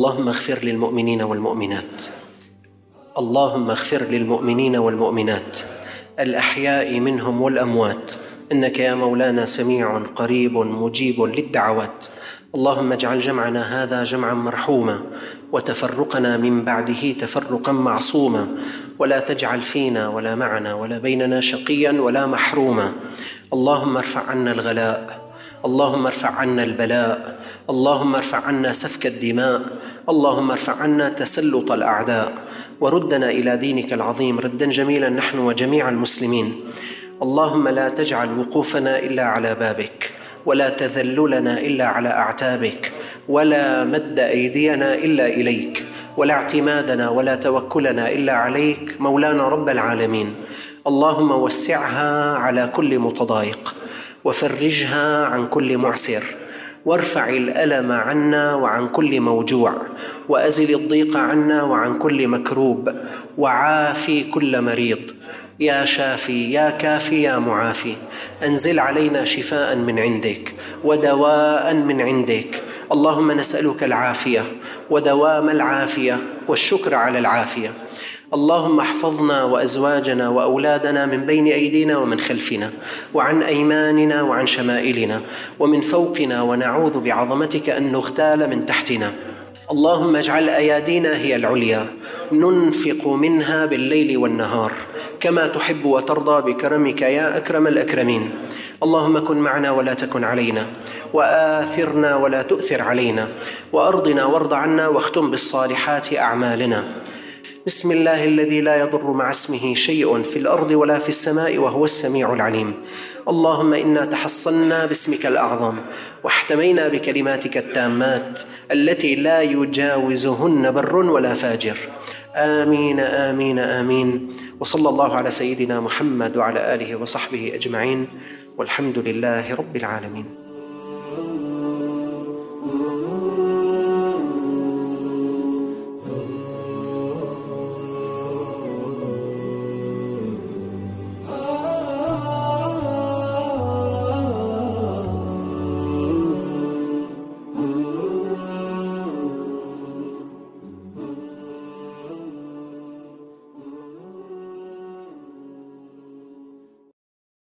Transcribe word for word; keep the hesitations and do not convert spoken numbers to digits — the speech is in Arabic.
اللهم اغفر للمؤمنين والمؤمنات اللهم اغفر للمؤمنين والمؤمنات الأحياء منهم والأموات، إنك يا مولانا سميع قريب مجيب للدعوات. اللهم اجعل جمعنا هذا جمعا مرحوما، وتفرقنا من بعده تفرقا معصوما، ولا تجعل فينا ولا معنا ولا بيننا شقيا ولا محروما. اللهم ارفع عنا الغلاء، اللهم ارفع عنا البلاء، اللهم ارفع عنا سفك الدماء، اللهم ارفع عنا تسلط الأعداء، وردنا إلى دينك العظيم ردا جميلا نحن وجميع المسلمين. اللهم لا تجعل وقوفنا إلا على بابك، ولا تذللنا إلا على أعتابك، ولا مد أيدينا إلا إليك، ولا اعتمادنا ولا توكلنا إلا عليك مولانا رب العالمين. اللهم وسعها على كل متضايق، وفرجها عن كل معسر، وارفع الألم عنا وعن كل موجوع، وأزل الضيق عنا وعن كل مكروب، وعافي كل مريض. يا شافي يا كافي يا معافي، أنزل علينا شفاء من عندك ودواء من عندك. اللهم نسألك العافية ودوام العافية والشكر على العافية. اللهم احفظنا وأزواجنا وأولادنا من بين أيدينا ومن خلفنا، وعن أيماننا وعن شمائلنا، ومن فوقنا، ونعوذ بعظمتك أن نغتال من تحتنا. اللهم اجعل أيادينا هي العليا، ننفق منها بالليل والنهار كما تحب وترضى بكرمك يا أكرم الأكرمين. اللهم كن معنا ولا تكن علينا، وآثرنا ولا تؤثر علينا، وأرضنا وارض عنا، واختم بالصالحات أعمالنا. بسم الله الذي لا يضر مع اسمه شيء في الأرض ولا في السماء وهو السميع العليم. اللهم إنا تحصنا باسمك الأعظم، واحتمينا بكلماتك التامات التي لا يجاوزهن بر ولا فاجر. آمين آمين آمين. وصلى الله على سيدنا محمد وعلى آله وصحبه أجمعين، والحمد لله رب العالمين.